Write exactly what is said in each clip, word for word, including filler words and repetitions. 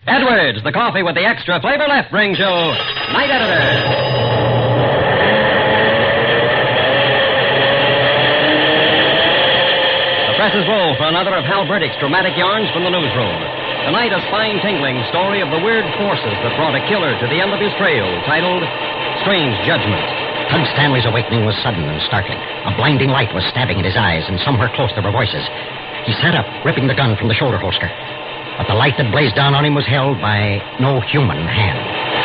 Edwards, the coffee with the extra flavor left, brings you Night Editor. The press is roll for another of Hal Burdick's dramatic yarns from the newsroom. Tonight, a spine-tingling story of the weird forces that brought a killer to the end of his trail, titled Strange Judgment. Tug Stanley's awakening was sudden and startling. A blinding light was stabbing at his eyes, and somewhere close there were voices. He sat up, ripping the gun from the shoulder holster. But the light that blazed down on him was held by no human hand.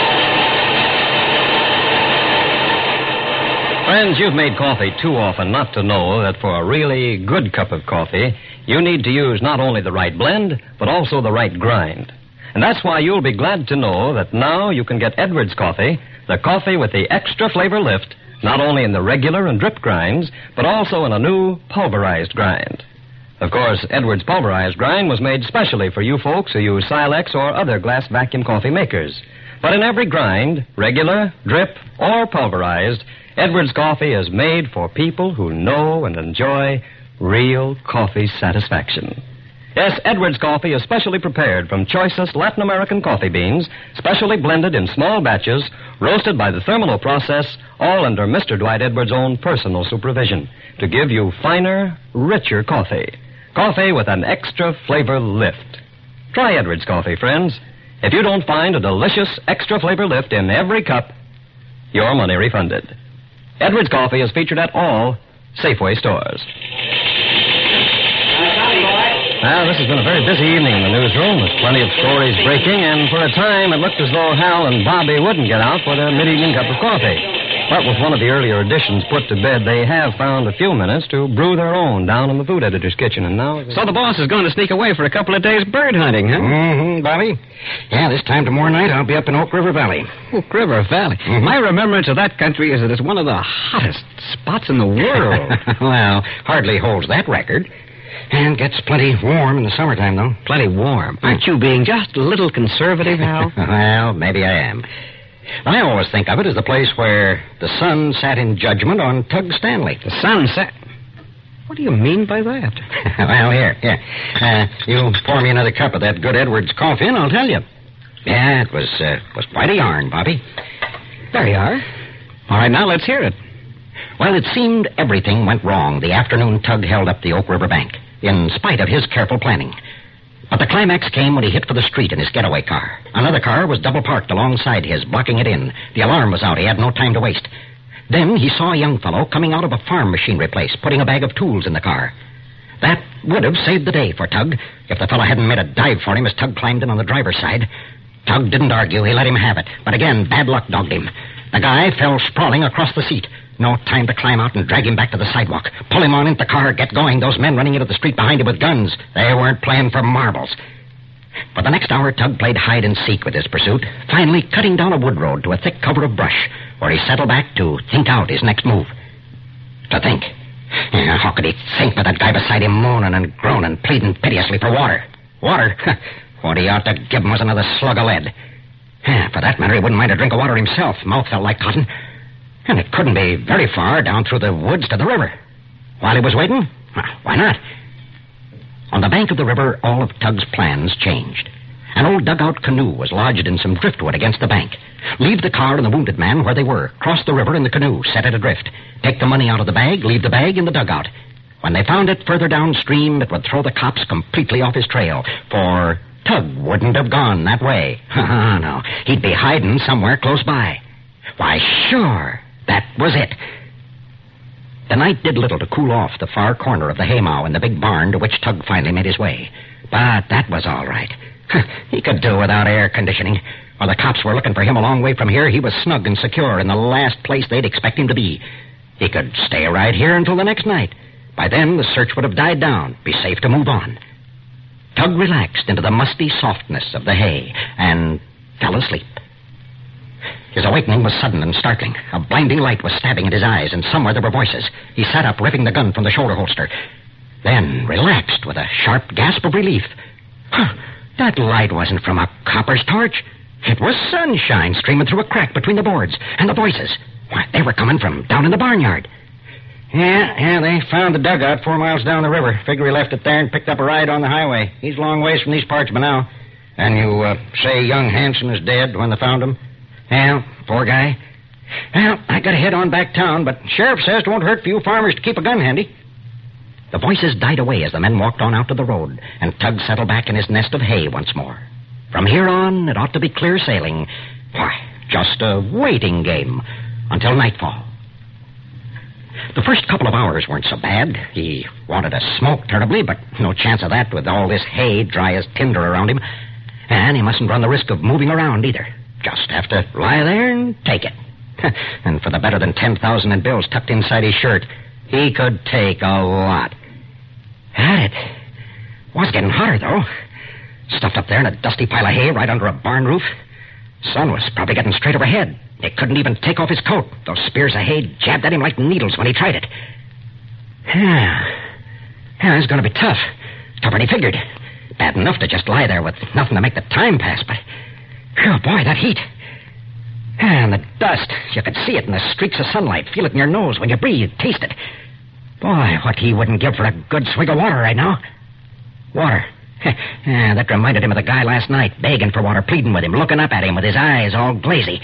Friends, you've made coffee too often not to know that for a really good cup of coffee, you need to use not only the right blend, but also the right grind. And that's why you'll be glad to know that now you can get Edwards coffee, the coffee with the extra flavor lift, not only in the regular and drip grinds, but also in a new pulverized grind. Of course, Edwards pulverized grind was made specially for you folks who use Silex or other glass vacuum coffee makers. But in every grind, regular, drip, or pulverized, Edwards coffee is made for people who know and enjoy real coffee satisfaction. Yes, Edwards coffee is specially prepared from choicest Latin American coffee beans, specially blended in small batches, roasted by the Thermalo process, all under Mister Dwight Edwards' own personal supervision, to give you finer, richer coffee. Coffee with an extra flavor lift. Try Edwards coffee, friends. If you don't find a delicious extra flavor lift in every cup, your money refunded. Edwards coffee is featured at all Safeway stores. Well, this has been a very busy evening in the newsroom with plenty of stories breaking, and for a time it looked as though Hal and Bobby wouldn't get out for their mid-evening cup of coffee. But with one of the earlier editions put to bed, they have found a few minutes to brew their own down in the food editor's kitchen, and now... So the boss is going to sneak away for a couple of days bird hunting, huh? Mm-hmm, Bobby. Yeah, this time tomorrow night I'll be up in Oak River Valley. Oak River Valley? Mm-hmm. My remembrance of that country is that it's one of the hottest spots in the world. Well, hardly holds that record. And gets plenty warm in the summertime, though. Plenty warm? Aren't you being just a little conservative, Hal? Well, maybe I am. I always think of it as the place where the sun sat in judgment on Tug Stanley. The sun sat... What do you mean by that? Well, here, here. Uh, you pour me another cup of that good Edwards coffee, and I'll tell you. Yeah, it was, uh, was quite a yarn, Bobby. There you are. All right, now let's hear it. Well, it seemed everything went wrong the afternoon Tug held up the Oak River bank, in spite of his careful planning. But the climax came when he hit for the street in his getaway car. Another car was double parked alongside his, blocking it in. The alarm was out. He had no time to waste. Then he saw a young fellow coming out of a farm machinery place, putting a bag of tools in the car. That would have saved the day for Tug if the fellow hadn't made a dive for him as Tug climbed in on the driver's side. Tug didn't argue. He let him have it. But again, bad luck dogged him. The guy fell sprawling across the seat. No time to climb out and drag him back to the sidewalk. Pull him on into the car, get going. Those men running into the street behind him with guns, they weren't playing for marbles. For the next hour, Tug played hide and seek with his pursuit, finally cutting down a wood road to a thick cover of brush, where he settled back to think out his next move. To think. Yeah, how could he think with that guy beside him moaning and groaning, pleading piteously for water? Water? What he ought to give him was another slug of lead. Yeah, for that matter, he wouldn't mind a drink of water himself. Mouth felt like cotton. And it couldn't be very far down through the woods to the river. While he was waiting, why not? On the bank of the river, all of Tug's plans changed. An old dugout canoe was lodged in some driftwood against the bank. Leave the car and the wounded man where they were. Cross the river in the canoe, set it adrift. Take the money out of the bag, leave the bag in the dugout. When they found it further downstream, it would throw the cops completely off his trail, for Tug wouldn't have gone that way. No, he'd be hiding somewhere close by. Why, sure, that was it. The night did little to cool off the far corner of the haymow in the big barn to which Tug finally made his way. But that was all right. He could do without air conditioning. While the cops were looking for him a long way from here, he was snug and secure in the last place they'd expect him to be. He could stay right here until the next night. By then, the search would have died down, be safe to move on. Tug relaxed into the musty softness of the hay and fell asleep. His awakening was sudden and startling. A blinding light was stabbing at his eyes, and somewhere there were voices. He sat up, ripping the gun from the shoulder holster. Then relaxed with a sharp gasp of relief. Huh, that light wasn't from a copper's torch. It was sunshine streaming through a crack between the boards. And the voices, why, they were coming from down in the barnyard. Yeah, yeah, they found the dugout four miles down the river. Figure he left it there and picked up a ride on the highway. He's a long ways from these parts by now. And you uh, say young Hanson is dead when they found him? Well, poor guy. Well, I got to head on back town, but Sheriff says it won't hurt for you farmers to keep a gun handy. The voices died away as the men walked on out to the road, and Tug settled back in his nest of hay once more. From here on, it ought to be clear sailing. Why, just a waiting game until nightfall. The first couple of hours weren't so bad. He wanted to smoke terribly, but no chance of that with all this hay dry as tinder around him. And he mustn't run the risk of moving around either. Just have to lie there and take it. And for the better than ten thousand in bills tucked inside his shirt, he could take a lot. And it was getting hotter, though. Stuffed up there in a dusty pile of hay right under a barn roof. Sun was probably getting straight overhead. He couldn't even take off his coat. Those spears of hay jabbed at him like needles when he tried it. Yeah, yeah, it's going to be tough. Tougher than he figured. Bad enough to just lie there with nothing to make the time pass, but... Oh, boy, that heat. And the dust. You could see it in the streaks of sunlight. Feel it in your nose when you breathe. Taste it. Boy, what he wouldn't give for a good swig of water right now. Water. Yeah, that reminded him of the guy last night, begging for water, pleading with him, looking up at him with his eyes all glazy.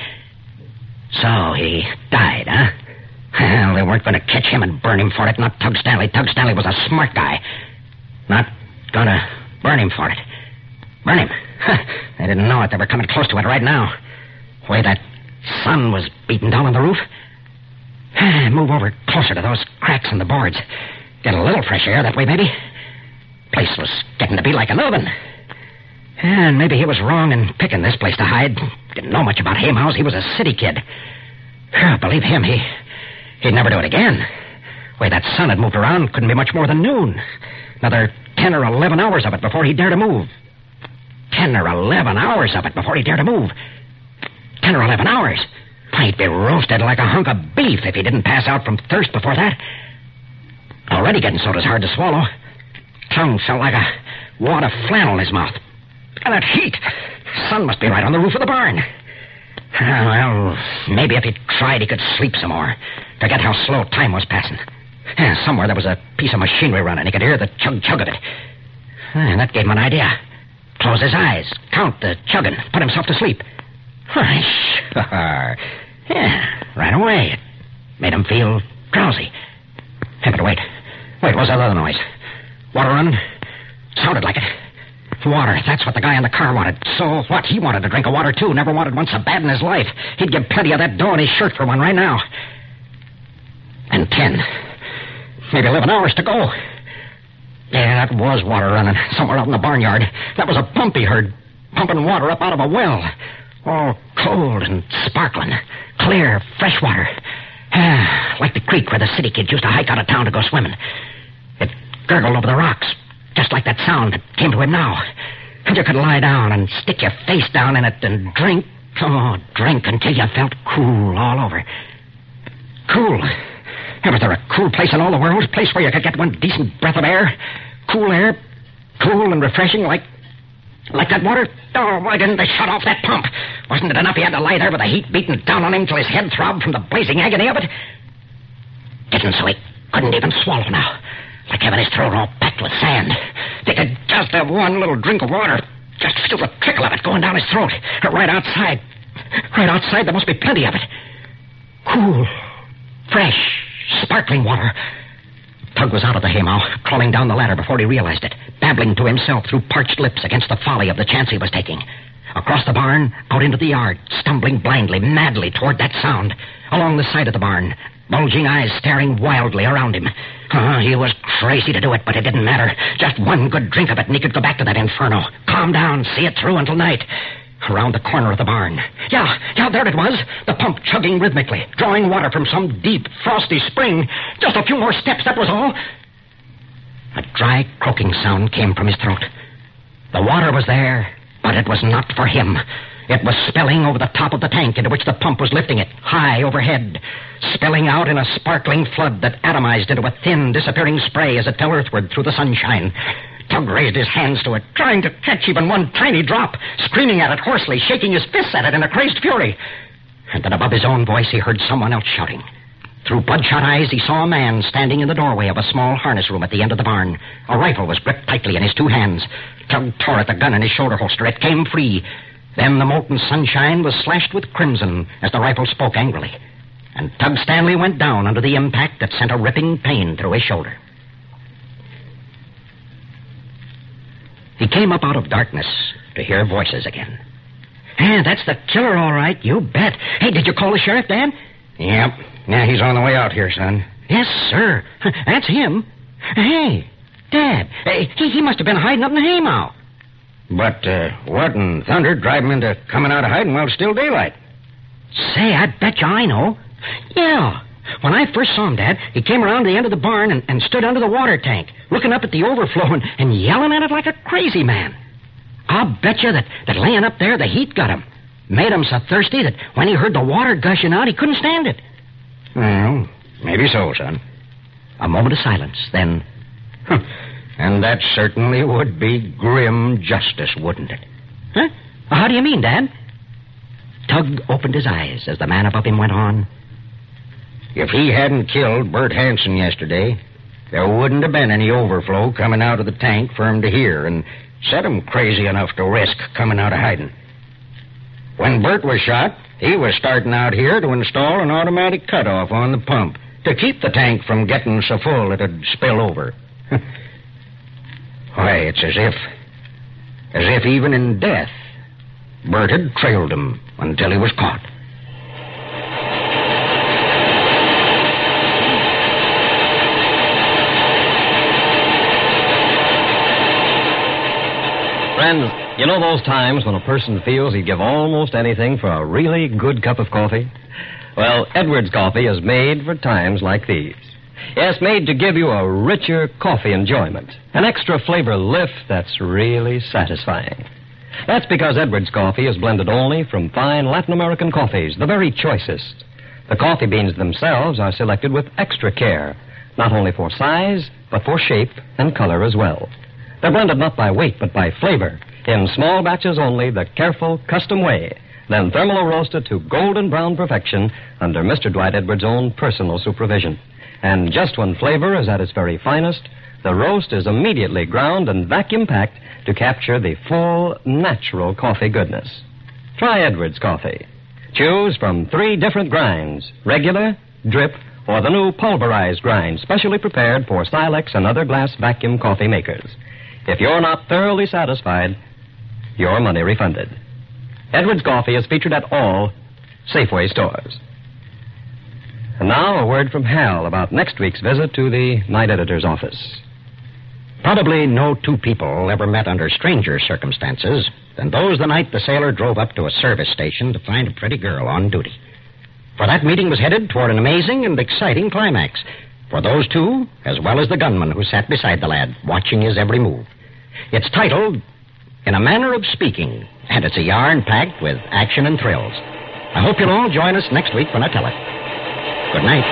So he died, huh? Well, they weren't going to catch him and burn him for it, not Tug Stanley. Tug Stanley was a smart guy. Not going to burn him for it. Burn him? They didn't know it. They were coming close to it right now. The way that sun was beating down on the roof. Move over closer to those cracks in the boards. Get a little fresh air that way, maybe. Place was getting to be like an oven. And maybe he was wrong in picking this place to hide. Didn't know much about haymows. He was a city kid. Oh, believe him, he, he'd never do it again. The way that sun had moved around couldn't be much more than noon. Another ten or eleven hours of it before he'd dare to move. Ten or eleven hours of it before he'd dare to move. Ten or eleven hours. He'd be roasted like a hunk of beef if he didn't pass out from thirst before that. Already getting soda's hard to swallow. Tongue felt like a wad of flannel in his mouth. And that heat. Sun must be right on the roof of the barn. Uh, well, maybe if he tried, he could sleep some more. Forget how slow time was passing. Uh, somewhere there was a piece of machinery running. He could hear the chug-chug of it. Uh, and that gave him an idea. Close his eyes, count the chugging, put himself to sleep. Why, sure. Yeah, right away. It made him feel drowsy. Hey, but wait. Wait, what's that other noise? Water running? Sounded like it. Water, that's what the guy in the car wanted. So what? He wanted a drink of water, too. Never wanted one so bad in his life. He'd give plenty of that dough in his shirt for one right now. And ten. Maybe eleven hours to go. Yeah, that was water running somewhere out in the barnyard. That was a pump he heard, pumping water up out of a well. All cold and sparkling. Clear, fresh water. Ah, like the creek where the city kids used to hike out of town to go swimming. It gurgled over the rocks, just like that sound that came to him now. And you could lie down and stick your face down in it and drink. Oh, drink until you felt cool all over. Cool. Was there a cool place in all the world? A place where you could get one decent breath of air? Cool air? Cool and refreshing like... like that water? Oh, why didn't they shut off that pump? Wasn't it enough he had to lie there with the heat beating down on him till his head throbbed from the blazing agony of it? Didn't, so he couldn't even swallow now. Like having his throat all packed with sand. They could just have one little drink of water. Just feel the trickle of it going down his throat. Right outside. Right outside, there must be plenty of it. Cool. Fresh. Sparkling water. Tug was out of the haymow, crawling down the ladder before he realized it, babbling to himself through parched lips against the folly of the chance he was taking. Across the barn, out into the yard, stumbling blindly, madly toward that sound. Along the side of the barn, bulging eyes staring wildly around him. Oh, he was crazy to do it, but it didn't matter. Just one good drink of it, and he could go back to that inferno. Calm down, see it through until night. Around the corner of the barn. Yeah, yeah, there it was. The pump chugging rhythmically, drawing water from some deep, frosty spring. Just a few more steps, that was all. A dry, croaking sound came from his throat. The water was there, but it was not for him. It was spilling over the top of the tank into which the pump was lifting it, high overhead, spilling out in a sparkling flood that atomized into a thin, disappearing spray as it fell earthward through the sunshine. Tug raised his hands to it, trying to catch even one tiny drop, screaming at it hoarsely, shaking his fists at it in a crazed fury. And then above his own voice, he heard someone else shouting. Through bloodshot eyes, he saw a man standing in the doorway of a small harness room at the end of the barn. A rifle was gripped tightly in his two hands. Tug tore at the gun in his shoulder holster. It came free. Then the molten sunshine was slashed with crimson as the rifle spoke angrily. And Tug Stanley went down under the impact that sent a ripping pain through his shoulder. He came up out of darkness to hear voices again. Hey, that's the killer, all right. You bet. Hey, did you call the sheriff, Dad? Yep. Yeah, he's on the way out here, son. Yes, sir. That's him. Hey, Dad, hey, he, he must have been hiding up in the haymow. But uh, what in thunder drive him into coming out of hiding while it's still daylight? Say, I bet you I know. Yeah. When I first saw him, Dad, he came around to the end of the barn and, and stood under the water tank, looking up at the overflow and, and yelling at it like a crazy man. I'll bet you that, that laying up there, the heat got him. Made him so thirsty that when he heard the water gushing out, he couldn't stand it. Well, maybe so, son. A moment of silence, then... Huh. And that certainly would be grim justice, wouldn't it? Huh? How do you mean, Dad? Tug opened his eyes as the man above him went on. If he hadn't killed Bert Hanson yesterday, there wouldn't have been any overflow coming out of the tank for him to hear and set him crazy enough to risk coming out of hiding. When Bert was shot, he was starting out here to install an automatic cutoff on the pump to keep the tank from getting so full it'd spill over. Why, it's as if, as if even in death, Bert had trailed him until he was caught. Friends, you know those times when a person feels he'd give almost anything for a really good cup of coffee? Well, Edwards Coffee is made for times like these. Yes, made to give you a richer coffee enjoyment, an extra flavor lift that's really satisfying. That's because Edwards Coffee is blended only from fine Latin American coffees, the very choicest. The coffee beans themselves are selected with extra care, not only for size, but for shape and color as well. They're blended not by weight, but by flavor, in small batches only, the careful, custom way, then thermally roasted to golden brown perfection under Mister Dwight Edwards' own personal supervision. And just when flavor is at its very finest, the roast is immediately ground and vacuum-packed to capture the full, natural coffee goodness. Try Edwards Coffee. Choose from three different grinds, regular, drip, or the new pulverized grind, specially prepared for Silex and other glass vacuum coffee makers. If you're not thoroughly satisfied, your money refunded. Edwards Coffee is featured at all Safeway stores. And now a word from Hal about next week's visit to the night editor's office. Probably no two people ever met under stranger circumstances than those the night the sailor drove up to a service station to find a pretty girl on duty. For that meeting was headed toward an amazing and exciting climax for those two, as well as the gunman who sat beside the lad, watching his every move. It's titled, In a Manner of Speaking, and it's a yarn packed with action and thrills. I hope you'll all join us next week when I tell it. Good night.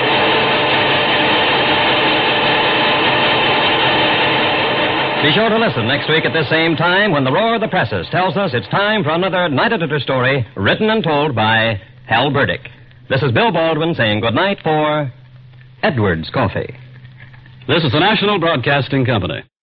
Be sure to listen next week at this same time when the roar of the presses tells us it's time for another night editor story written and told by Hal Burdick. This is Bill Baldwin saying good night for Edwards Coffee. This is the National Broadcasting Company.